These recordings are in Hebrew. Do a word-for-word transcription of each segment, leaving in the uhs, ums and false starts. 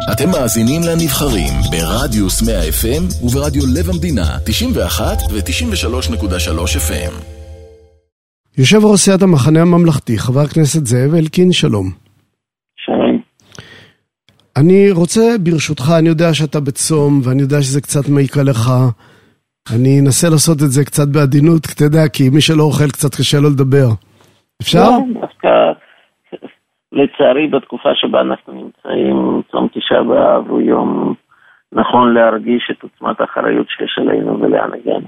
אתם מאזינים לנבחרים ברדיוס מאה אף אם וברדיו לב המדינה תשעים ואחת ו-תשעים ושלוש נקודה שלוש אף אם. יושב ראש סיעת המחנה הממלכתי, חבר הכנסת זאב אלקין, שלום. שלום. אני רוצה ברשותך, אני יודע שאתה בצום ואני יודע שזה קצת מעיק עליך, אני אנסה לעשות את זה קצת בעדינות, אתה יודע, כי מי שלא אוכל קצת קשה לו לדבר. אפשר? לא, דווקא לצערי בתקופה שבה אנחנו נמצאים, צום תשעה באב הוא יום נכון להרגיש את עוצמת האחריות שיש עלינו ולאן הגענו.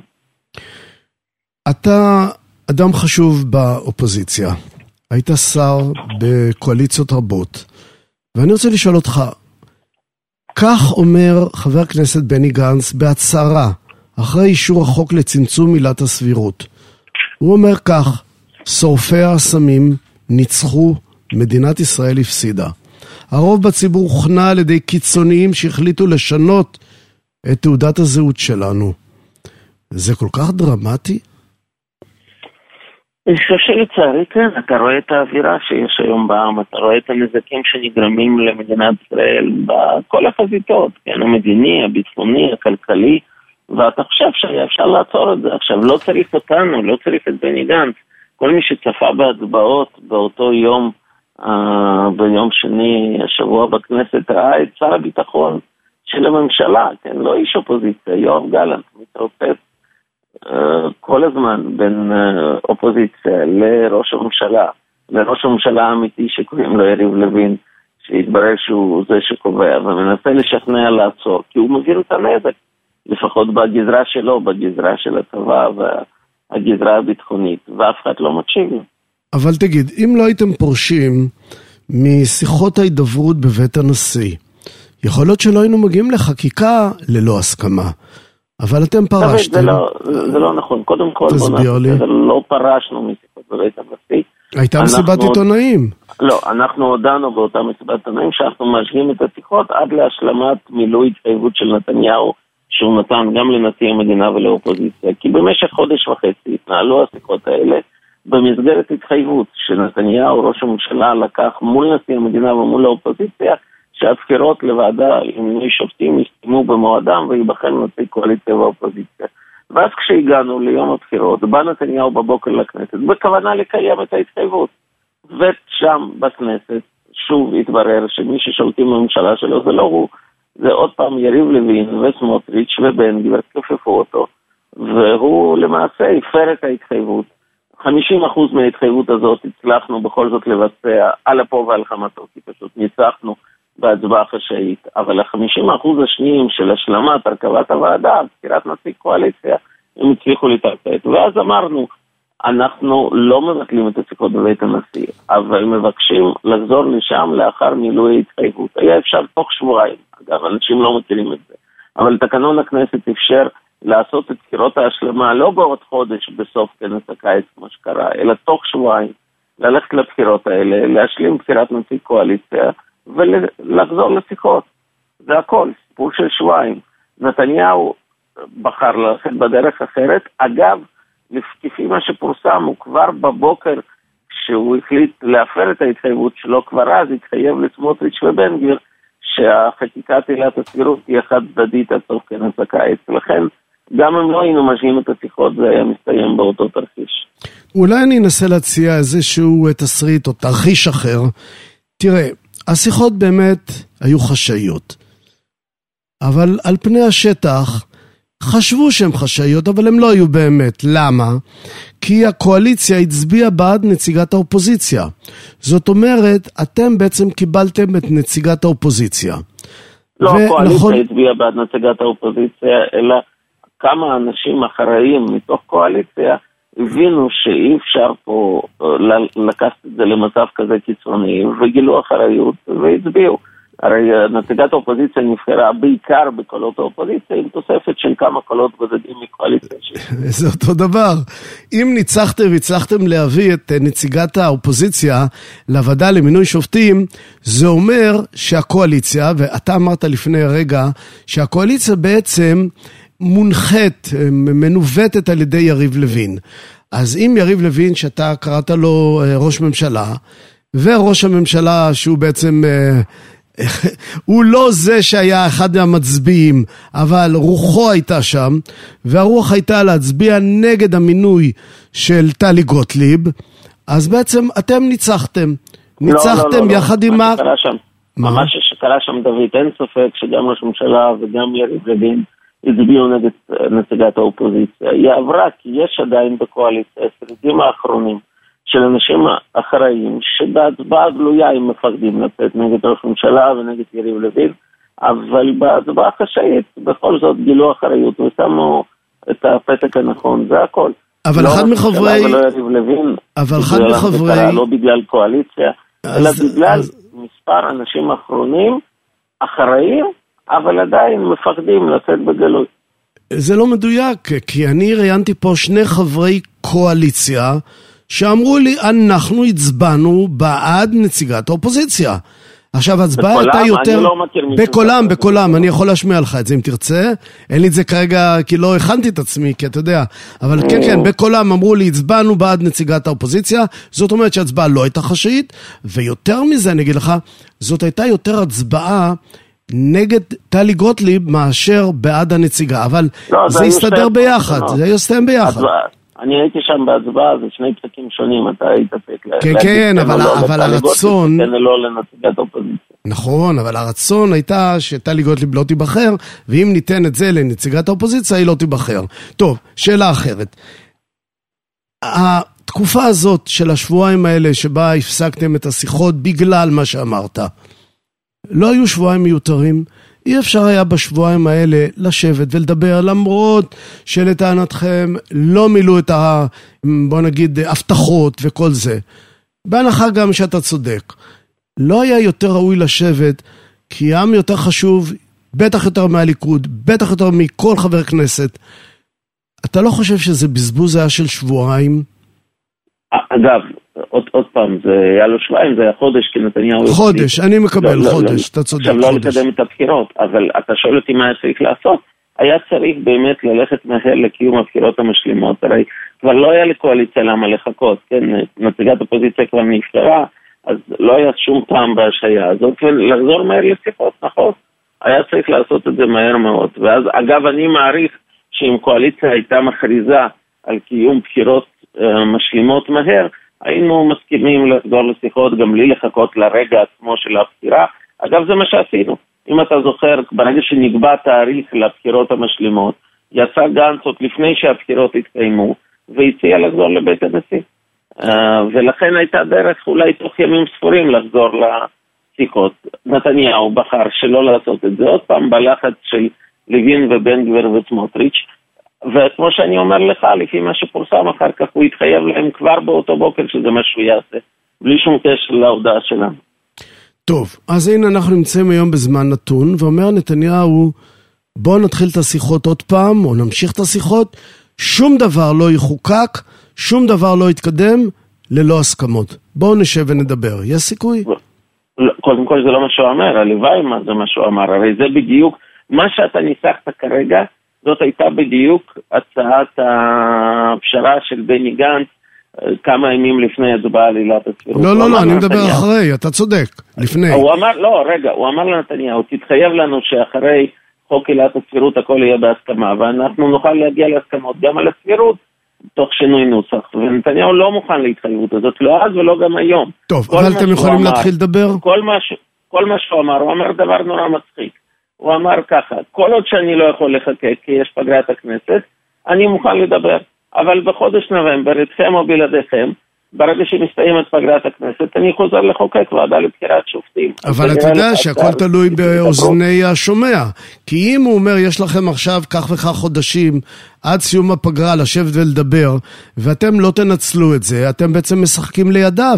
אתה אדם חשוב באופוזיציה, היית שר בקואליציות רבות, ואני רוצה לשאול אותך, כך אומר חבר הכנסת בני גנץ בהצהרה, אחרי אישור החוק לצמצום עילת הסבירות. הוא אומר כך, שורפי האסמים ניצחו, מדינת ישראל הפסידה. הרוב בציבור הוכנע על ידי קיצוניים שהחליטו לשנות את תעודת הזהות שלנו. זה כל כך דרמטי? אני חושב שלצערי כן, אתה רואה את האווירה שיש היום בעם, אתה רואה את הנזקים שנגרמים למדינת ישראל בכל החזיתות, כן, המדיני, הביטחוני, הכלכלי, ואתה חושב שהיה אפשר לעצור את זה. עכשיו, לא צריך אותנו, לא צריך את בני גנץ. כל מי שצפה בהצבעות באותו יום, uh, ביום שני, השבוע בכנסת, ראה את שר הביטחון של הממשלה, כן, לא איש אופוזיציה, יואב גלנט, מתרופף uh, כל הזמן בין uh, אופוזיציה לראש הממשלה, לראש הממשלה האמיתי שקוראים לו יריב לוין, שהתברר שהוא זה שקובע, ומנסה לשכנע לעצור, כי הוא מבין את הנזק. לפחות בגזרה שלו, בגזרה של הצבא והגזרה הביטחונית, ואף אחד לא מקשיב. אבל תגיד, אם לא הייתם פורשים משיחות ההידברות בבית הנשיא, יכול להיות שלא היינו מגיעים לחקיקה ללא הסכמה, אבל אתם פרשתם. זה לא, זה לא נכון. קודם כל, תסביר לי. לא פרשנו משיחות בבית הנשיא. הייתה מסיבת עיתונאים. לא, אנחנו הודענו באותה מסיבת עיתונאים שאנחנו משגים את השיחות עד להשלמת מילוי התחייבות של נתניהו, שהוא נתן גם לנשיא המדינה ולאופוזיציה, כי במשך חודש וחצי התנהלו השיחות האלה במסגרת התחייבות שנתניהו, ראש הממשלה, לקח מול נשיא המדינה ומול האופוזיציה, שהבחירות לוועדה עם שופטים יסתיימו במועדם ויבחן נשיא קואליציה ואופוזיציה. ואז כשהגענו ליום הבחירות, בא נתניהו בבוקר לכנסת, בכוונה לקיים את ההתחייבות. ושם בכנסת שוב התברר שמי ששולטים בממשלה שלו זה לא הוא, זה עוד פעם יריב לוין וסמוטריץ' ובן גביר כפפו אותו, והוא למעשה הפר את ההתחייבות. חמישים אחוז מההתחייבות הזאת הצלחנו בכל זאת לבצע על אפו ועל חמתו, כי פשוט ניצחנו בהצבעה חשאית, אבל ה-חמישים אחוז השניים של השלמת הרכבת הוועדה, בחירת נציג קואליציה, הם הצליחו להתרפת. ואז אמרנו, אנחנו לא מבטלים את השיחות בבית הנשיא, אבל מבקשים לחזור לשם לאחר מילוי ההתחייבות. היה אפשר תוך שבועיים, אגב, אנשים לא מכירים את זה, אבל תקנון הכנסת אפשר לעשות את בחירות ההשלמה לא בעוד חודש בסוף כנס הקיץ כמו שקרה, אלא תוך שבועיים, ללכת לבחירות האלה, להשלים בחירת נציג קואליציה ולחזור לשיחות. זה הכל, סיפור של שבועיים. נתניהו בחר ללכת בדרך אחרת. אגב, לפי מה שפורסם, הוא כבר בבוקר שהוא החליט להפר את ההתחייבות שלו, כבר אז התחייב לסמוטריץ' ובן גביר שהחקיקת עילת הסבירות תהיה חד צדדית עד סוף כנס הקיץ. לכן גם אם לא היינו משאים את השיחות, זה היה מסתיים באותו תרחיש. אולי אני אנסה להציע איזשהו תסריט או תרחיש אחר. תראה, השיחות באמת היו חשאיות, אבל על פני השטח חשבו שהם חשאיות, אבל הם לא היו באמת. למה? כי הקואליציה הצביעה בעד נציגת האופוזיציה. זאת אומרת, אתם בעצם קיבלתם את נציגת האופוזיציה. לא, הקואליציה הצביעה בעד נציגת האופוזיציה, אלא כמה אנשים אחראים מתוך קואליציה הבינו שאי אפשר פה לקחת את זה למצב כזה קיצוני, וגילו אחריות והצביעו. הרי נציגת האופוזיציה נבחרה בעיקר בקולות האופוזיציה, עם תוספת של כמה קולות בודדים מקואליציה. זה אותו דבר. אם ניצחתם והצלחתם להביא את נציגת האופוזיציה לוועדה למינוי שופטים, זה אומר שהקואליציה, ואתה אמרת לפני רגע, שהקואליציה בעצם מונחת, מנווטת על ידי יריב לוין. אז אם יריב לוין, שאתה קראת לו ראש ממשלה, וראש הממשלה שהוא בעצם הוא לא זה שהיה אחד מהמצביעים, אבל רוחו הייתה שם, והרוח הייתה להצביע נגד המינוי של טלי גוטליב, אז בעצם אתם ניצחתם. ניצחתם לא, לא, לא, יחד לא. עם מה... מה? מה שקרה שם דוד, אין ספק שגם ראש הממשלה וגם יריב לוין הצביעו נגד נציגת האופוזיציה. היא עברה כי יש עדיין בקואליציה השרידים האחרונים של אנשים אחראים שבהצבעה גלויה הם מפחדים לצאת נגד ראש הממשלה ונגד יריב לוין, אבל בהצבעה חשאית בכל זאת גילו אחריות ושמו את הפתק הנכון, זה הכל. אבל אחד מחברי... ולא יריב לוין, אבל אחד מחברי... לא בגלל קואליציה, אלא בגלל מספר אנשים אחרונים אחראים, אבל עדיין מפחדים לצאת בגלוי. זה לא מדויק, כי אני ראיינתי פה שני חברי קואליציה שאמרו לי, אנחנו הצבענו בעד נציגת האופוזיציה. עכשיו, הצבעה הייתה יותר... אני לא מכיר מישהו... בקולם, בקולם, אני יכול להשמיע לך את זה אם תרצה. אין לי את זה כרגע, כי לא הכנתי את עצמי, כי אתה יודע. אבל כן, כן, בקולם אמרו לי, הצבענו בעד נציגת האופוזיציה. זאת אומרת שהצבעה לא הייתה חשאית, ויותר מזה, אני אגיד לך, זאת הייתה יותר הצבעה נגד טלי גוטליב מאשר בעד הנציגה. אבל זה יסתדר ביחד, זה יסתיים ביחד. אני הייתי שם בהצבעה, זה שני פסקים שונים, אתה היית צריך... כן, כן, אבל הרצון... כן, לא לנציגת האופוזיציה. נכון, אבל הרצון הייתה שטלי גוטליב לא תיבחר, ואם ניתן את זה לנציגת האופוזיציה, היא לא תיבחר. טוב, שאלה אחרת. התקופה הזאת של השבועיים האלה, שבה הפסקתם את השיחות בגלל מה שאמרת, לא היו שבועיים מיותרים, אי אפשר היה בשבועיים האלה לשבת ולדבר, למרות שלטענתכם לא מילאו את ה... בוא נגיד, הבטחות וכל זה. בהנחה גם שאתה צודק. לא היה יותר ראוי לשבת, כי העם יותר חשוב, בטח יותר מהליכוד, בטח יותר מכל חבר כנסת. אתה לא חושב שזה בזבוז היה של שבועיים? אגב, עוד, עוד פעם, זה היה לו שבועיים, זה היה חודש, כי נתניהו... חודש, אני מקבל לא, חודש, לא, אתה צודק, עכשיו חודש. לא לקדם את הבחירות, אבל אתה שואל אותי מה היה צריך לעשות? היה צריך באמת ללכת מהר לקיום הבחירות המשלימות, הרי כבר לא היה לקואליציה למה לחכות, כן? נציגת הפוזיציה כבר נפטרה, אז לא היה שום טעם בהשהיה הזאת, ולחזור מהר לשיחות, נכון? היה צריך לעשות את זה מהר מאוד, ואז אגב אני מעריך שאם קואליציה הייתה מכריזה על קיום בחירות uh, משלימות מהר, היינו מסכימים לחזור לשיחות גם בלי לחכות לרגע עצמו של הבחירה. אגב, זה מה שעשינו. אם אתה זוכר, ברגע שנקבע תאריך לבחירות המשלימות, יצא גנץ עוד לפני שהבחירות התקיימו, והציע לחזור לבית הנשיא. ולכן הייתה דרך אולי תוך ימים ספורים לחזור לשיחות. נתניהו בחר שלא לעשות את זה עוד פעם, בלחץ של לוין ובן גביר וסמוטריץ', וכמו שאני אומר לך, לפי מה שפורסם אחר כך, הוא התחייב להם כבר באותו בוקר שזה מה שהוא יעשה, בלי שום קשר להודעה שלנו. טוב, אז הנה אנחנו נמצאים היום בזמן נתון, ואומר נתניהו, בואו נתחיל את השיחות עוד פעם, או נמשיך את השיחות, שום דבר לא יחוקק, שום דבר לא יתקדם, ללא הסכמות. בואו נשב ונדבר, יש סיכוי? קודם כל זה לא מה שהוא אמר, הלוואי מה זה מה שהוא אמר, הרי זה בדיוק, מה שאתה ניסחת כרגע, זאת הייתה בדיוק הצעת הפשרה של בני גנץ, כמה ימים לפני הצבעה על עילת הסבירות. לא, לא, לא, אני מדבר אחרי, אתה צודק, לפני. הוא אמר, לא, רגע, הוא אמר לנתניהו, תתחייב לנו שאחרי חוק עילת הסבירות הכל יהיה בהסכמה, ואנחנו נוכל להגיע להסכמות גם על הסבירות, תוך שינוי נוסח, ונתניהו לא מוכן להתחייבות הזאת, לא אז ולא גם היום. טוב, אבל אתם יכולים להתחיל לדבר? כל מה שהוא אמר, הוא אמר דבר נורא מצחיק. הוא אמר ככה, כל עוד שאני לא יכול לחכות, כי יש פגרת הכנסת, אני מוכן לדבר. אבל בחודש נובמבר, אתכם או בלעדיכם, ברגע שמסתיימת פגרת הכנסת, אני חוזר לחוקק ועדה לבחירת שופטים. אבל אתה יודע שהכל תלוי באוזני השומע. כי אם הוא אומר, יש לכם עכשיו כך וכך חודשים, עד סיום הפגרה לשבת ולדבר, ואתם לא תנצלו את זה, אתם בעצם משחקים לידיו.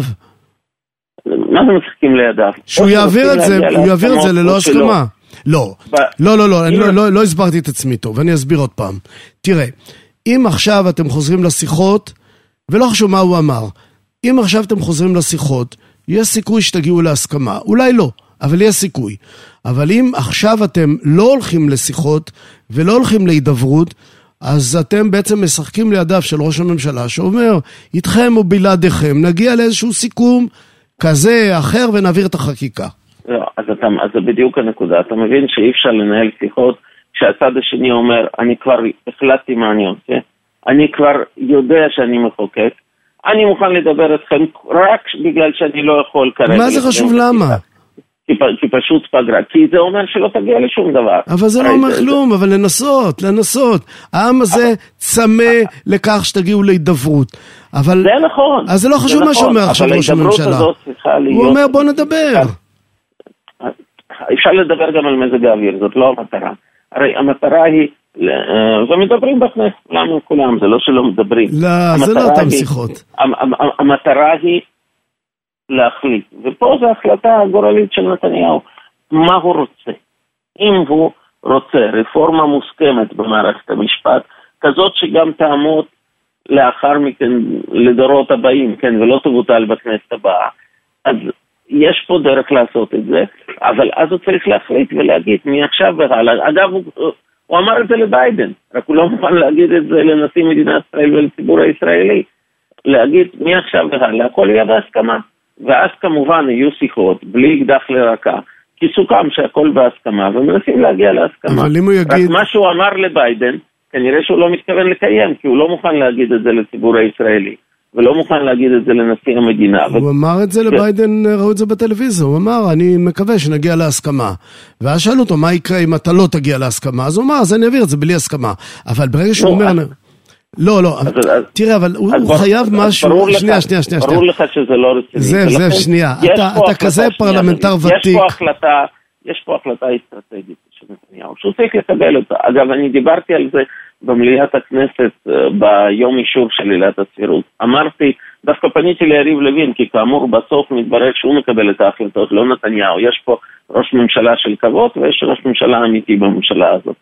מה זה משחקים לידיו? שהוא יעביר את זה, הוא יעביר את זה ללא הסכמה. לא, לא, לא, לא, אני לא הסברתי את עצמי טוב, ואני אסביר עוד פעם. תראה, אם עכשיו אתם חוזרים לשיחות, ולא חשוב מה הוא אמר, אם עכשיו אתם חוזרים לשיחות, יש סיכוי שתגיעו להסכמה. אולי לא, אבל יש סיכוי. אבל אם עכשיו אתם לא הולכים לשיחות, ולא הולכים להידברות, אז אתם בעצם משחקים לידיו של ראש הממשלה, שאומר, איתכם או בלעדיכם, נגיע לאיזשהו סיכום כזה, אחר, ונעביר את החקיקה. לא, אז, אתה, אז זה בדיוק הנקודה. אתה מבין שאי אפשר לנהל שיחות כשהצד השני אומר, אני כבר החלטתי מה אני עושה, אני כבר יודע שאני מחוקק, אני מוכן לדבר אתכם רק בגלל שאני לא יכול כרגע. מה זה חשוב למה? כי, כי פשוט פגרה, כי זה אומר שלא תגיע לשום דבר. אבל זה לא אומר כלום, אבל לנסות, לנסות. העם הזה צמא לכך שתגיעו להידברות. אבל... זה נכון. אז זה לא חשוב מה שאומר עכשיו ראש הממשלה. הוא אומר בוא נדבר. אפשר לדבר גם על מזג האוויר, זאת לא המטרה. הרי המטרה היא, ומדברים בכנסת, למה כולם, זה לא שלא מדברים. לא, זה לא אותם שיחות. המטרה היא להחליט, ופה זו החלטה הגורלית של נתניהו. מה הוא רוצה? אם הוא רוצה רפורמה מוסכמת במערכת המשפט, כזאת שגם תעמוד לאחר מכן לדורות הבאים, כן, ולא תבוטל בכנסת הבאה, אז יש פה דרך לעשות את זה, אבל אז הוא צריך להחליט ולהגיד מי עכשיו והלאה. אגב, הוא, הוא אמר את זה לביידן, רק הוא לא מוכן להגיד את זה לנשיא מדינת ישראל ולציבור הישראלי, להגיד מי עכשיו והלאה, הכל יהיה בהסכמה, ואז כמובן יהיו שיחות, בלי אקדח לרקה, כי סוכם שהכל בהסכמה, ומנסים להגיע להסכמה. אבל אם הוא יגיד... רק מה שהוא אמר לביידן, כנראה שהוא לא מתכוון לקיים, כי הוא לא מוכן להגיד את זה לציבור הישראלי. ולא מוכן להגיד את זה לנשיא המדינה. הוא אמר את זה לביידן, ראו את זה בטלוויזיה, הוא אמר, אני מקווה שנגיע להסכמה. ואז שאלו אותו, מה יקרה אם אתה לא תגיע להסכמה? אז הוא אמר, אז אני אעביר את זה בלי הסכמה. אבל ברגע שהוא אומר... לא, לא, תראה, אבל הוא חייב משהו... שנייה, שנייה, שנייה. ברור לך שזה לא רציני. זאב, זאב, שנייה. אתה כזה פרלמנטר ותיק. יש פה החלטה, יש פה החלטה אסטרטגית של נתניהו, שהוא צריך לקבל אותה. אגב, אני דיברתי על זה במליאת הכנסת ביום אישור של עילת הסבירות. אמרתי, דווקא פניתי ליריב לוין, כי כאמור בסוף מתברר שהוא מקבל את ההחלטות, לא נתניהו. יש פה ראש ממשלה של כבוד ויש ראש ממשלה אמיתי בממשלה הזאת.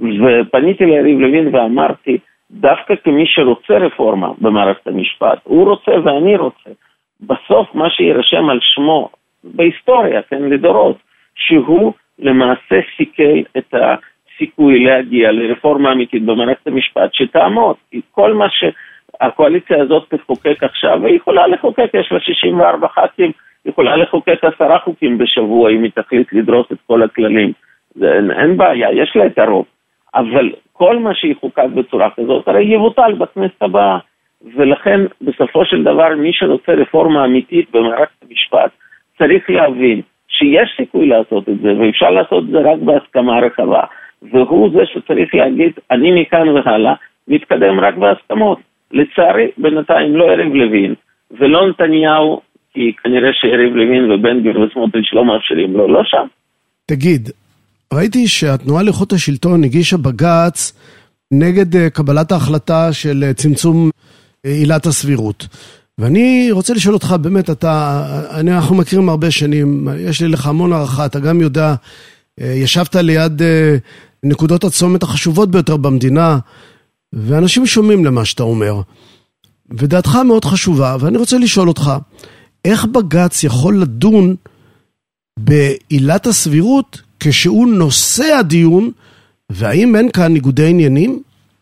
ופניתי ליריב לוין ואמרתי, דווקא כמי שרוצה רפורמה במערכת המשפט, הוא רוצה ואני רוצה, בסוף מה שירשם על שמו בהיסטוריה, כן, לדורות, שהוא למעשה סיכל את ה... סיכוי להגיע לרפורמה אמיתית במערכת המשפט שתעמוד. כל מה שהקואליציה הזאת תחוקק עכשיו, היא יכולה לחוקק, יש לה שישים וארבעה ח"כים, היא יכולה לחוקק עשרה חוקים בשבוע, אם היא תחליט לדרוס את כל הכללים. זה, אין, אין בעיה, יש לה את הרוב. אבל כל מה שהיא חוקק בצורה כזאת, הרי יבוטל בכנסת הבאה. ולכן, בסופו של דבר, מי שרוצה רפורמה אמיתית במערכת המשפט, צריך להבין שיש סיכוי לעשות את זה, ואפשר לעשות את זה רק בהסכמה רחבה. והוא זה שצריך להגיד, אני מכאן והלאה, מתקדם רק בהסכמות. לצערי, בינתיים לא יריב לוין, ולא נתניהו, כי כנראה שיריב לוין ובן גביר וסמוטריץ' לא מאפשרים לו, לא שם. תגיד, ראיתי שהתנועה לאיכות השלטון הגישה בג"ץ נגד קבלת ההחלטה של צמצום עילת הסבירות. ואני רוצה לשאול אותך, באמת, אתה, אני, אנחנו מכירים הרבה שנים, יש לי לך המון הערכה, אתה גם יודע, ישבת ליד נקודות הצומת החשובות ביותר במדינה, ואנשים שומעים למה שאתה אומר. ודעתך מאוד חשובה, ואני רוצה לשאול אותך, איך בג"ץ יכול לדון בעילת הסבירות כשהוא נושא הדיון, והאם אין כאן ניגודי עניינים?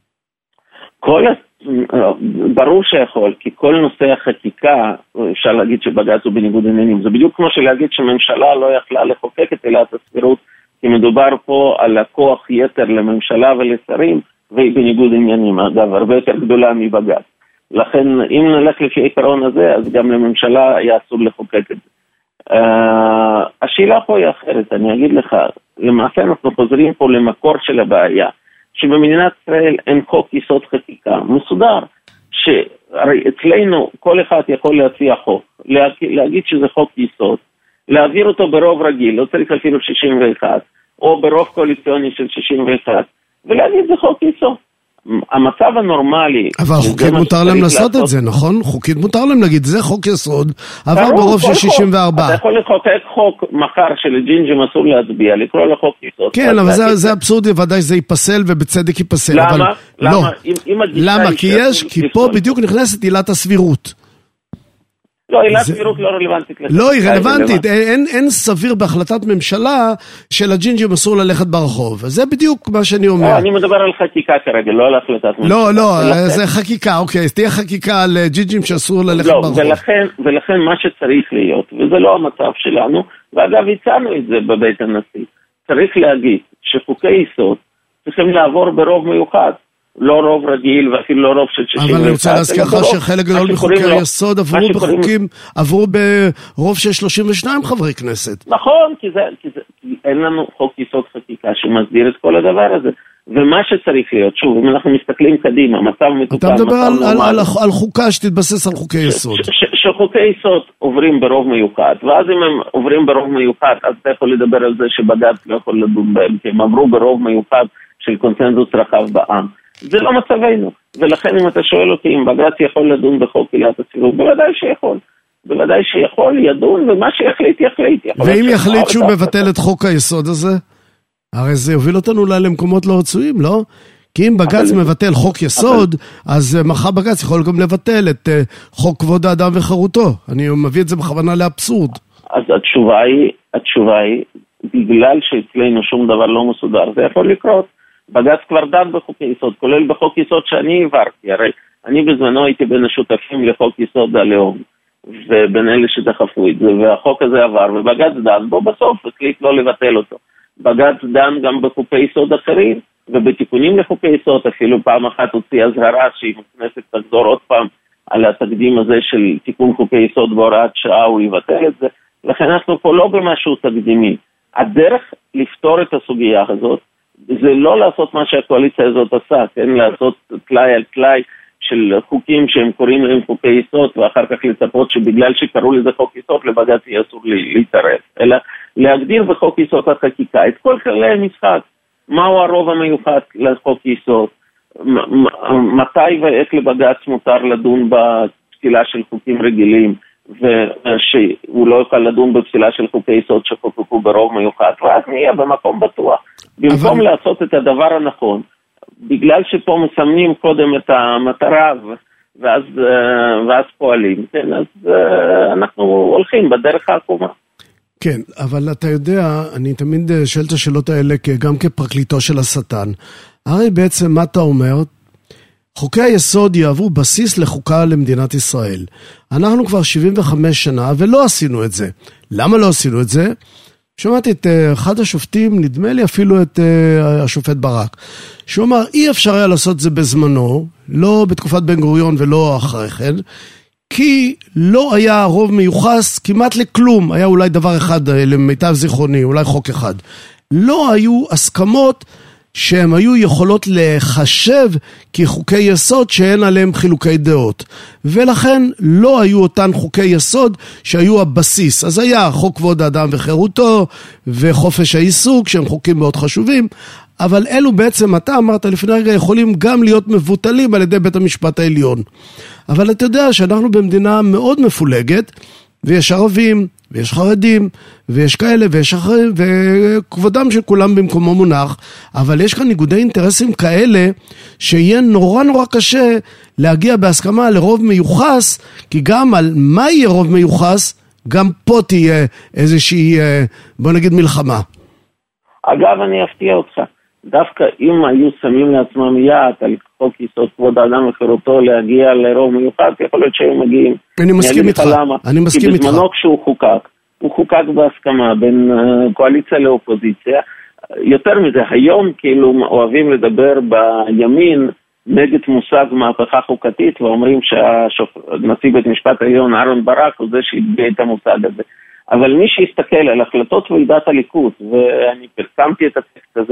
כל, ברור שיכול, כי כל נושא החקיקה, אפשר להגיד שבג"ץ הוא בניגוד עניינים. זה בדיוק כמו שלהגיד שממשלה לא יכלה לחוקק את עילת הסבירות, כי מדובר פה על הכוח יתר לממשלה ולשרים, והיא בניגוד עניינים, אגב, הרבה יותר גדולה מבג"ץ. לכן, אם נלך לפי העיקרון הזה, אז גם לממשלה היה אסור לחוקק את זה. Uh, השאלה פה היא אחרת, אני אגיד לך, למעשה אנחנו חוזרים פה למקור של הבעיה, שבמדינת ישראל אין חוק יסוד חקיקה מסודר, שהרי אצלנו כל אחד יכול להציע חוק, לה, להגיד שזה חוק יסוד, להעביר אותו ברוב רגיל, לא צריך אפילו שישים ואחת, או ברוב קואליציוני של שישים ואחת, ולהגיד זה חוק יסוד. המצב הנורמלי... אבל חוקית מותר להם לעשות את זה, נכון? חוקית מותר להם להגיד, זה חוק יסוד, עבר ברוב של שישים וארבע. אתה יכול לחוקק חוק מחר שלג'ינג'ים אסור להצביע, לקרוא לחוק יסוד. כן, אבל זה אבסורדי, ודאי שזה ייפסל ובצדק ייפסל. למה? למה? למה? כי יש, כי פה בדיוק נכנסת עילת הסבירות. לא, עילת סבירות לא רלוונטית. לא, היא רלוונטית. אין, אין סביר בהחלטת ממשלה שלג'ינג'ים אסור ללכת ברחוב. זה בדיוק מה שאני אומר. אני מדבר על חקיקה כרגע, לא על החלטת ממשלה. לא, לא, זה חקיקה, אוקיי. תהיה חקיקה על ג'ינג'ים שאסור ללכת ברחוב. ולכן, ולכן מה שצריך להיות, וזה לא המצב שלנו, ואגב, הצענו את זה בבית הנשיא, צריך להגיד שחוקי יסוד צריכים לעבור ברוב מיוחד. לא רוב רגיל ואפילו לא רוב של שישים ואחת. אבל אני רוצה להזכיר לך שחלק גדול מחוקי היסוד עברו בחוקים, עברו ברוב של שלושים ושניים חברי כנסת. נכון, כי זה, כי זה, כי אין לנו חוק יסוד חקיקה שמסדיר את כל הדבר הזה. ומה שצריך להיות, שוב, אם אנחנו מסתכלים קדימה, מצב מתוקן... אתה מדבר על, על, על, על חוקה שתתבסס על חוקי יסוד. שחוקי יסוד עוברים ברוב מיוחד, ואז אם הם עוברים ברוב מיוחד, אז אתה יכול לדבר על זה שבג"ץ לא יכול לדון בהם, כי הם עברו ברוב מיוחד של קונצנזוס רחב בעם. זה לא מצבנו, ולכן אם אתה שואל אותי אם בג"ץ יכול לדון בחוק עילת הסבירות, בוודאי שיכול. בוודאי שיכול, ידון, ומה שיחליט, יחליט. ואם יחליט שהוא מבטל את חוק היסוד הזה? הרי זה יוביל אותנו אולי למקומות לא רצויים, לא? כי אם בג"ץ מבטל חוק יסוד, אז מחר בג"ץ יכול גם לבטל את חוק כבוד האדם וחירותו. אני מביא את זה בכוונה לאבסורד. אז התשובה היא, התשובה היא, בגלל שאצלנו שום דבר לא מסודר, זה יכול לקרות. בג"ץ כבר דן בחוקי יסוד, כולל בחוק יסוד שאני העברתי. הרי אני בזמנו הייתי בין השותפים לחוק יסוד הלאום, ובין אלה שדחפו את זה, והחוק הזה עבר, ובג"ץ דן בו בסוף, החליט לא לבטל אותו. בג"ץ דן גם בחוקי יסוד אחרים, ובתיקונים לחוקי יסוד, אפילו פעם אחת הוציא הזהרה שאם הכנסת תחזור עוד פעם על התקדים הזה של תיקון חוקי יסוד בהוראת שעה, הוא יבטל את זה. לכן אנחנו פה לא במשהו תקדימי. הדרך לפתור את הסוגיה הזאת, זה לא לעשות מה שהקואליציה הזאת עשה, כן? לעשות תלאי על תלאי של חוקים שהם קוראים להם חוקי יסוד, ואחר כך לצפות שבגלל שקראו לזה חוק יסוד, לבג"ץ יהיה אסור להתערב. אלא להגדיר בחוק יסוד החקיקה את כל כללי המשחק. מהו הרוב המיוחד לחוק יסוד? מתי ואיך לבג"ץ מותר לדון בפסילה של חוקים רגילים, ושהוא לא יוכל לדון בפסילה של חוקי יסוד שחוקקו ברוב מיוחד, ואז נהיה במקום בטוח. במקום אבל... לעשות את הדבר הנכון, בגלל שפה מסמנים קודם את המטרה ואז, ואז פועלים, כן, אז אנחנו הולכים בדרך העקומה. כן, אבל אתה יודע, אני תמיד שואל את השאלות האלה גם כפרקליטו של השטן. הרי בעצם מה אתה אומר? חוקי היסוד יעברו בסיס לחוקה למדינת ישראל. אנחנו כבר שבעים וחמש שנה ולא עשינו את זה. למה לא עשינו את זה? שמעתי את אחד השופטים, נדמה לי אפילו את השופט ברק, שהוא אמר, אי אפשר היה לעשות את זה בזמנו, לא בתקופת בן גוריון ולא אחרי כן, כי לא היה רוב מיוחס כמעט לכלום, היה אולי דבר אחד למיטב זיכרוני, אולי חוק אחד. לא היו הסכמות שהן היו יכולות לחשב כחוקי יסוד שאין עליהם חילוקי דעות. ולכן לא היו אותן חוקי יסוד שהיו הבסיס. אז היה חוק כבוד האדם וחירותו וחופש העיסוק שהם חוקים מאוד חשובים, אבל אלו בעצם, אתה אמרת לפני רגע, יכולים גם להיות מבוטלים על ידי בית המשפט העליון. אבל אתה יודע שאנחנו במדינה מאוד מפולגת, ויש ערבים, ויש חרדים, ויש כאלה, ויש אחרים, וכבודם של כולם במקומו מונח, אבל יש כאן ניגודי אינטרסים כאלה, שיהיה נורא נורא קשה להגיע בהסכמה לרוב מיוחס, כי גם על מה יהיה רוב מיוחס, גם פה תהיה איזושהי, בוא נגיד, מלחמה. אגב, אני אפתיע אותך. דווקא אם היו שמים לעצמם יעד על חוק יסוד כבוד האדם וחירותו להגיע לרוב מיוחד, יכול להיות שהם מגיעים. אני מסכים איתך. אני מסכים איתך. כי בזמנו כשהוא חוקק, הוא חוקק בהסכמה בין קואליציה לאופוזיציה. יותר מזה, היום כאילו אוהבים לדבר בימין נגד מושג מהפכה חוקתית, ואומרים שהנשיא בית משפט העליון אהרן ברק הוא זה שהטביע את המושג הזה. אבל מי שיסתכל על החלטות ועידת הליכוד, ואני פרסמתי את הטקסט הזה,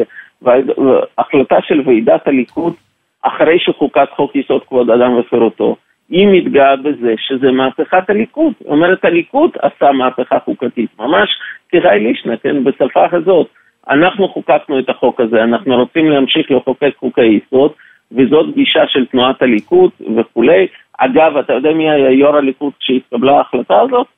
והחלטה של ועידת הליכוד, אחרי שחוקק חוק יסוד כבוד אדם וחירותו, היא מתגאה בזה שזה מהפכת הליכוד. אומרת, הליכוד עשה מהפכה חוקתית, ממש כהאי לישנא, כן, בשפה הזאת. אנחנו חוקקנו את החוק הזה, אנחנו רוצים להמשיך לחוקק חוקי יסוד, וזאת גישה של תנועת הליכוד וכולי. אגב, אתה יודע מי היה יו"ר הליכוד כשהתקבלה ההחלטה הזאת?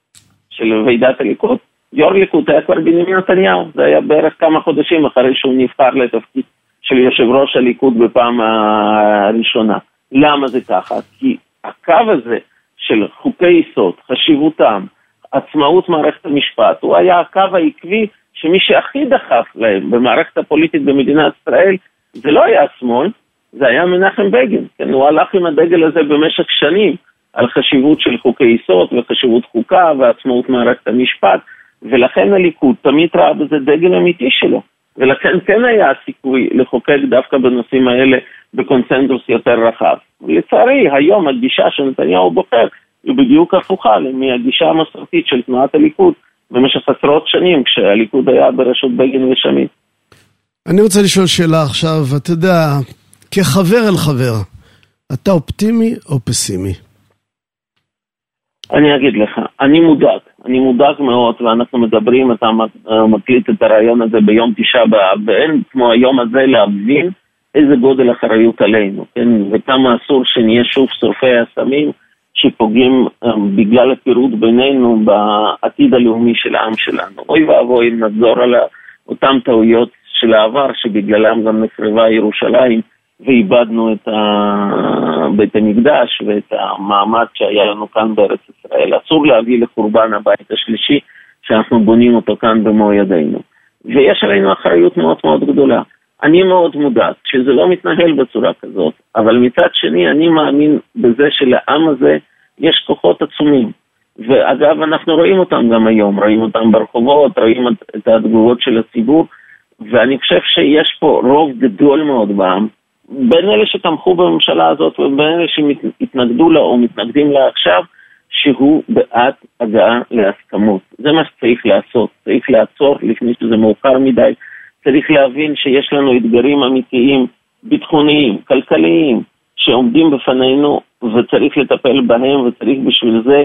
של ועידת הליכוד? יו"ר הליכוד היה כבר בנימין נתניהו, זה היה בערך כמה חודשים אחרי שהוא נבחר לתפקיד של יושב ראש הליכוד בפעם הראשונה. למה זה ככה? כי הקו הזה של חוקי יסוד, חשיבותם, עצמאות מערכת המשפט, הוא היה הקו העקבי שמי שהכי דחף להם במערכת הפוליטית במדינת ישראל, זה לא היה השמאל, זה היה מנחם בגין. כן, הוא הלך עם הדגל הזה במשך שנים, על חשיבות של חוקי יסוד וחשיבות חוקה ועצמאות מערכת המשפט, ולכן הליכוד תמיד ראה בזה דגל אמיתי שלו. ולכן כן היה הסיכוי לחוקק דווקא בנושאים האלה בקונצנזוס יותר רחב. לצערי, היום הגישה שנתניהו בוחר היא בדיוק הפוכה מהגישה המסורתית של תנועת הליכוד במשך עשרות שנים, כשהליכוד היה בראשות בגין ושמיר. אני רוצה לשאול שאלה עכשיו, אתה יודע, כחבר אל חבר, אתה אופטימי או פסימי? אני אגיד לך, אני מודאג, אני מודאג מאוד, ואנחנו מדברים, אתה מקליט את הרעיון הזה ביום תשעה באב, ואין כמו היום הזה להבין איזה גודל אחריות עלינו, כן? וכמה אסור שנהיה שוב שורפי הסמים שפוגעים בגלל הפירוד בינינו בעתיד הלאומי של העם שלנו. אוי ואבוי אם נחזור על אותם טעויות של העבר שבגללם גם נחרבה ירושלים, ואיבדנו את בית המקדש ואת המעמד שהיה לנו כאן בארץ ישראל. אסור להביא לחורבן הבית השלישי שאנחנו בונים אותו כאן במו ידינו. ויש עלינו אחריות מאוד מאוד גדולה. אני מאוד מודע שזה לא מתנהל בצורה כזאת, אבל מצד שני אני מאמין בזה שלעם הזה יש כוחות עצומים. ואגב, אנחנו רואים אותם גם היום, רואים אותם ברחובות, רואים את התגובות של הציבור, ואני חושב שיש פה רוב גדול מאוד בעם, בין אלה שתמכו בממשלה הזאת ובין אלה שהתנגדו לה או מתנגדים לה עכשיו, שהוא בעד הגעה להסכמות. זה מה שצריך לעשות, צריך לעצור לפני שזה מאוחר מדי, צריך להבין שיש לנו אתגרים אמיתיים, ביטחוניים, כלכליים, שעומדים בפנינו וצריך לטפל בהם, וצריך בשביל זה,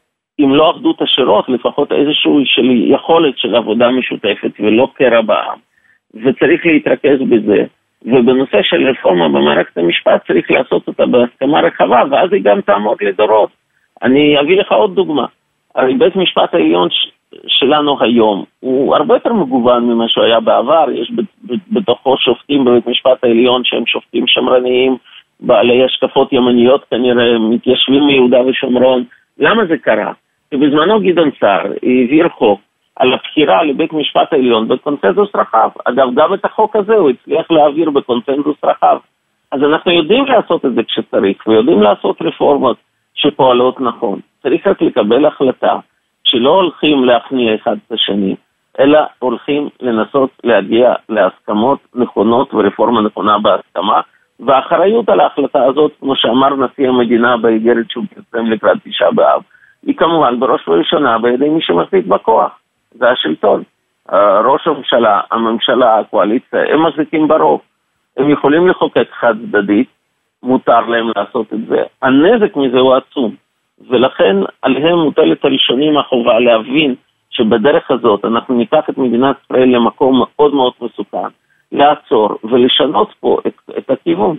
אם לא אחדות השירות, לפחות איזשהו של יכולת של עבודה משותפת ולא קרע בעם. וצריך להתרכז בזה. ובנושא של רפורמה במערכת המשפט צריך לעשות אותה בהסכמה רחבה, ואז היא גם תעמוד לדורות. אני אביא לך עוד דוגמה. הרי בית משפט העליון שלנו היום הוא הרבה יותר מגוון ממה שהוא היה בעבר. יש בתוכו שופטים בבית משפט העליון שהם שופטים שמרניים, בעלי השקפות ימניות כנראה, מתיישבים מיהודה ושומרון. למה זה קרה? כי בזמנו גדעון סער העביר חוק על הבחירה לבית משפט העליון בקונצנזוס רחב. אגב, גם את החוק הזה הוא הצליח להעביר בקונצנזוס רחב. אז אנחנו יודעים לעשות את זה כשצריך, ויודעים לעשות רפורמות שפועלות נכון. צריך רק לקבל החלטה שלא הולכים להכניע אחד את השני, אלא הולכים לנסות להגיע להסכמות נכונות ורפורמה נכונה בהסכמה, והאחריות על ההחלטה הזאת, כמו שאמר נשיא המדינה באיגרת שהוא פרסם לקראת תשעה באב, היא כמובן בראש ובראשונה בידי מי שמחזיק בכוח. זה השלטון. ראש הממשלה, הממשלה, הקואליציה, הם מחזיקים ברוב. הם יכולים לחוקק חד צדדית, מותר להם לעשות את זה. הנזק מזה הוא עצום. ולכן עליהם מוטלת הראשונים החובה להבין שבדרך הזאת אנחנו ניקח את מדינת ישראל למקום מאוד מאוד מסוכן, לעצור ולשנות פה את, את הכיוון.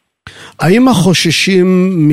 האם החוששים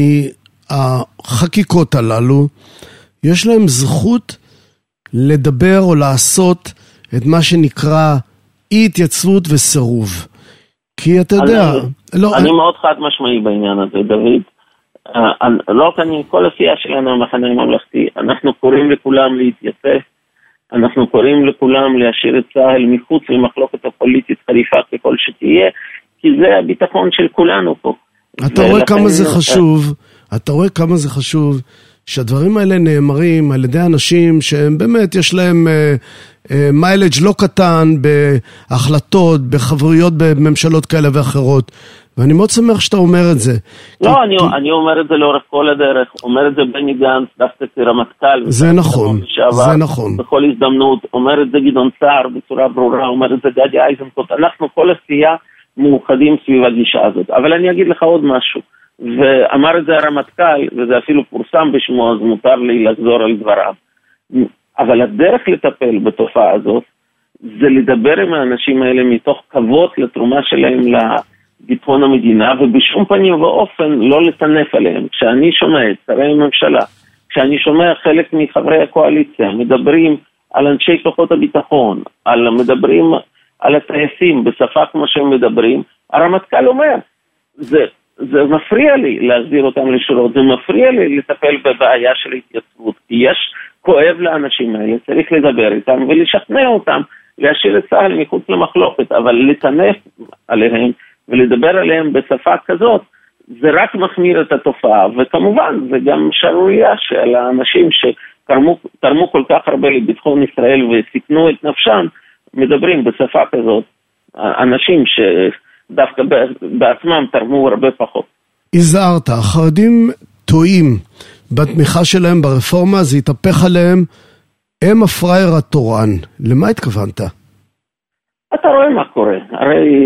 מהחקיקות הללו, יש להם זכות לדבר או לעשות את מה שנקרא אי התייצבות וסירוב? כי אתה יודע... אני, לא, אני אני... מאוד חד משמעי בעניין הזה, דוד. אני, לא כאן, כל הסיעה שלנו המחנה הממלכתי, אנחנו קוראים לכולם להתייצב, אנחנו קוראים לכולם להשאיר את צה"ל מחוץ למחלוקת הפוליטית חריפה ככל שתהיה, כי זה הביטחון של כולנו פה. אתה רואה כמה זה חשוב, אתה רואה כמה זה חשוב, שהדברים האלה נאמרים על ידי אנשים שהם באמת יש להם מיילג' לא קטן בהחלטות, בחברויות בממשלות כאלה ואחרות, ואני מאוד שמח שאתה אומר את זה. לא, כי... אני, אני אומר את זה לאורך כל הדרך, אומר את זה בני גנץ, דווקא כרמטכ"ל. זה נכון, זה נכון. בכל הזדמנות, אומר את זה גדעון סער בצורה ברורה, אומר את זה גדי איזנקוט, אנחנו כל הסיעה מאוחדים סביב הגישה הזאת. אבל אני אגיד לך עוד משהו, ואמר את זה הרמטכ"ל, וזה אפילו פורסם בשמו, אז מותר לי לחזור על דבריו. אבל הדרך לטפל בתופעה הזאת, זה לדבר עם האנשים האלה מתוך כבוד לתרומה שלהם לביטחון המדינה, ובשום פנים ואופן לא לטנף עליהם. כשאני שומע את שרי הממשלה, כשאני שומע חלק מחברי הקואליציה, מדברים על אנשי כוחות הביטחון, על, מדברים על הטייסים בשפה כמו שהם מדברים, הרמטכ"ל אומר, זה... זה מפריע לי להחזיר אותם לשורות, זה מפריע לי לטפל בבעיה של התייצבות, כי יש כואב לאנשים האלה, צריך לדבר איתם ולשכנע אותם, להשאיר את צה"ל מחוץ למחלוקת, אבל לטנף עליהם ולדבר עליהם בשפה כזאת, זה רק מחמיר את התופעה, וכמובן זה גם שערוריה של האנשים שתרמו כל כך הרבה לביטחון ישראל וסיכנו את נפשם, מדברים בשפה כזאת, אנשים שדווקא בעצמם תרמו הרבה פחות. הזהרת, החרדים טועים בתמיכה שלהם ברפורמה, זה יתהפך עליהם, הם הפראייר התורן. למה התכוונת? אתה רואה מה קורה. הרי,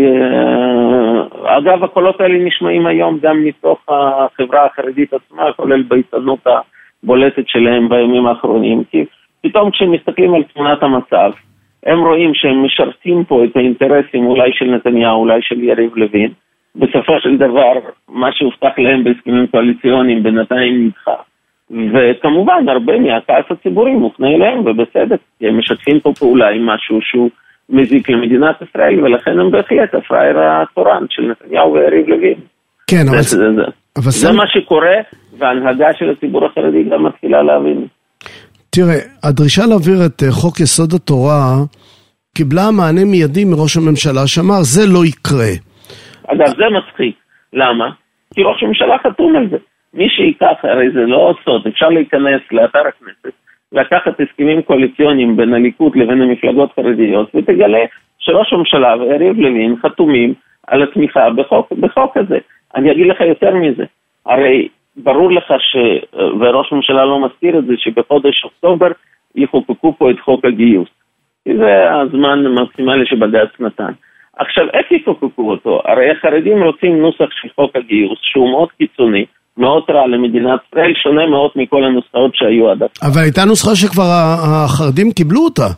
אגב, הקולות האלה נשמעים היום גם מתוך החברה החרדית עצמה, כולל בעיתונות הבולטת שלהם בימים האחרונים. כי פתאום כשמסתכלים על תמונת המצב, הם רואים שהם משרתים פה את האינטרסים אולי של נתניהו, אולי של יריב לוין. בסופו של דבר, מה שהובטח להם בהסכמים קואליציוניים בינתיים נדחה. וכמובן, הרבה מהכעס הציבורי מופנה אליהם, ובצדק, כי הם משתפים פה פעולה עם משהו שהוא מזיק למדינת ישראל, ולכן הם בהחלט הפראייר התורן של נתניהו ויריב לוין. כן, זה, אבל... זה, זה. אבל זה מה שקורה, וההנהגה של הציבור החרדי גם מתחילה להבין. תראה, הדרישה להעביר את חוק יסוד התורה קיבלה מענה מיידי מראש הממשלה שאמר, זה לא יקרה. אגב, זה מצחיק. למה? כי ראש הממשלה חתום על זה. מי שיקח, הרי זה לא סוד, אפשר להיכנס לאתר הכנסת, לקחת הסכמים קואליציוניים בין הליכוד לבין המפלגות חרדיות, ותגלה שראש הממשלה ויריב לוין חתומים על התמיכה בחוק, בחוק הזה. אני אגיד לך יותר מזה. הרי ברור לך ש... וראש הממשלה לא מסתיר את זה, שבחודש אוקטובר יחוקקו פה את חוק הגיוס. זה הזמן המקסימלי שבג"ץ נתן. עכשיו, איך יחוקקו אותו? הרי החרדים רוצים נוסח של חוק הגיוס, שהוא מאוד קיצוני, מאוד רע למדינת ישראל, שונה מאוד מכל הנוסחאות שהיו עד עכשיו. אבל הייתה נוסחה שכבר החרדים קיבלו אותה.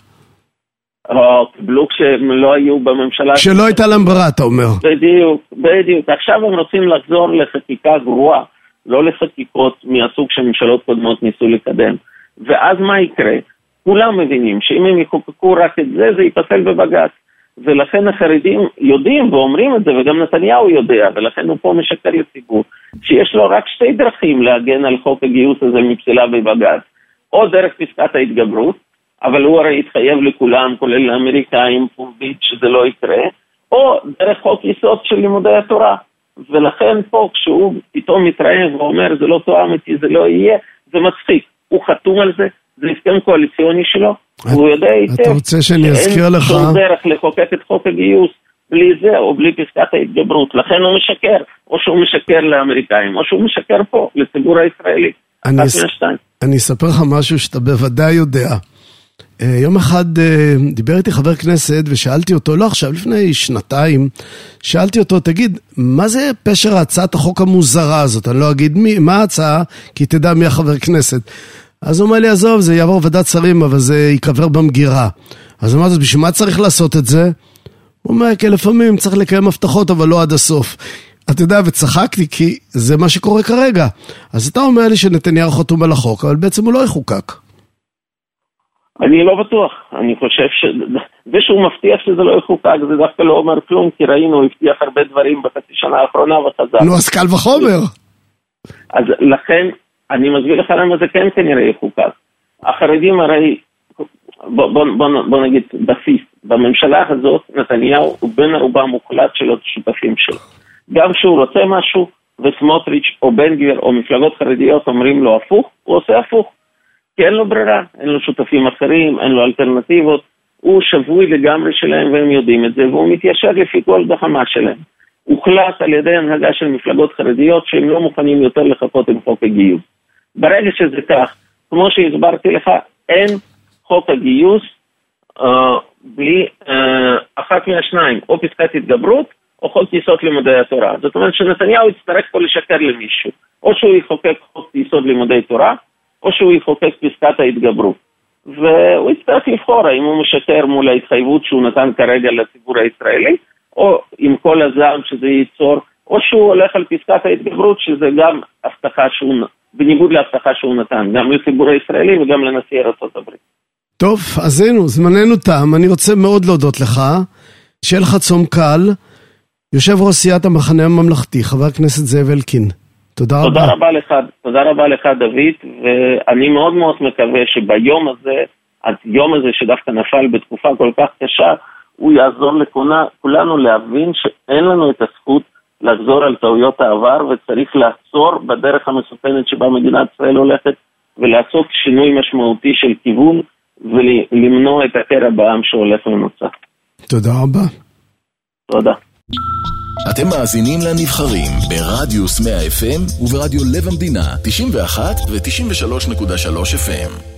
או, קיבלו כשהם לא היו בממשלה. שלא הייתה להם ברירה, אתה אומר. בדיוק, בדיוק. עכשיו הם רוצים לחזור לחקיקה גרועה, לא לחקיקות מהסוג שממשלות קודמות ניסו לקדם. ואז מה יקרה? כולם מבינים שאם הם יחוקקו רק את זה, זה ייפסל בבג"ץ. ולכן החרדים יודעים ואומרים את זה, וגם נתניהו יודע, ולכן הוא פה משקר לציבור, שיש לו רק שתי דרכים להגן על חוק הגיוס הזה מפסילה בבג"ץ, או דרך פסקת ההתגברות, אבל הוא הרי התחייב לכולם, כולל לאמריקאים, פומבית, שזה לא יקרה, או דרך חוק יסוד של לימודי התורה. ולכן פה, כשהוא פתאום מתרעב ואומר, זה לא תואם איתי, זה לא יהיה, זה מצחיק. הוא חתום על זה, זה הסכם קואליציוני שלו, והוא יודע היטב, אתה רוצה שאני אזכיר לך? שאין שום דרך לחוקק את חוק הגיוס בלי זה או בלי פסקת ההתגברות. לכן הוא משקר, או שהוא משקר לאמריקאים, או שהוא משקר פה, לציבור הישראלי. אני, אס... אני אספר לך משהו שאתה בוודאי יודע. יום אחד דיבר איתי חבר כנסת ושאלתי אותו, לא עכשיו, לפני שנתיים, שאלתי אותו, תגיד, מה זה פשר הצעת החוק המוזרה הזאת? אני לא אגיד מי, מה ההצעה, כי תדע מי החבר כנסת. אז הוא אומר לי, עזוב, זה יעבור ועדת שרים, אבל זה יקבר במגירה. אז הוא אומר, אז בשביל מה צריך לעשות את זה? הוא אומר, כי לפעמים צריך לקיים הבטחות, אבל לא עד הסוף. אתה יודע, וצחקתי, כי זה מה שקורה כרגע. אז אתה אומר לי שנתניהו חתום על החוק, אבל בעצם הוא לא יחוקק. אני לא בטוח. אני חושב ש... זה שהוא מבטיח שזה לא יחוקק, זה דווקא לא אומר כלום, כי ראינו, הוא הבטיח הרבה דברים בחצי שנה האחרונה וחזר. נו, אז קל וחומר. אז לכן, אני מסביר לך למה זה כן כנראה יחוקק. החרדים הרי, בוא, בוא, בוא, בוא נגיד בסיס, בממשלה הזאת נתניהו הוא בין ערובה מוחלט של השותפים שלו. גם שהוא רוצה משהו, וסמוטריץ' או בן גביר או מפלגות חרדיות אומרים לו הפוך, הוא עושה הפוך. כי אין לו ברירה, אין לו שותפים אחרים, אין לו אלטרנטיבות, הוא שבוי לגמרי שלהם והם יודעים את זה, והוא מתיישר לפי כל גחמה שלהם. הוחלט על ידי הנהגה של מפלגות חרדיות שהם לא מוכנים יותר לחכות עם חוק הגיוס. ברגע שזה כך, כמו שהסברתי לך, אין חוק הגיוס אה, בלי אה, אחת מהשניים, או פסקת התגברות, או חוק יסוד לימודי התורה. זאת אומרת שנתניהו יצטרך פה לשקר למישהו, או שהוא יחוקק חוק יסוד לימודי תורה, או שהוא יחוקק פסקת ההתגברות. והוא יצטרך לבחור האם הוא משקר מול ההתחייבות שהוא נתן כרגע לציבור הישראלי, או עם כל הזעם שזה ייצור, או שהוא הולך על פסקת ההתגברות, שזה גם הבטחה שהוא, בניגוד להבטחה שהוא נתן, גם לציבור הישראלי וגם לנשיא ארצות הברית. טוב, אז הנה, זמננו תם, אני רוצה מאוד להודות לך, שיהיה לך צום קל, יושב ראש סיעת המחנה הממלכתי, חבר הכנסת זאב אלקין. תודה רבה. תודה רבה לך, תודה רבה לך דוד, ואני מאוד מאוד מקווה שביום הזה, היום הזה שדווקא נפל בתקופה כל כך קשה, הוא יעזור לכולנו להבין שאין לנו את הזכות לחזור על טעויות העבר, וצריך לעצור בדרך המסוכנת שבה מדינת ישראל הולכת, ולעשות שינוי משמעותי של כיוון, ולמנוע את הקרע בעם שהולך ונוצר. תודה רבה. תודה. אתם מאזינים לנבחרים ברדיוס מאה אף אם וברדיו לב המדינה תשעים ואחת ו-תשעים ושלוש נקודה שלוש אף אם.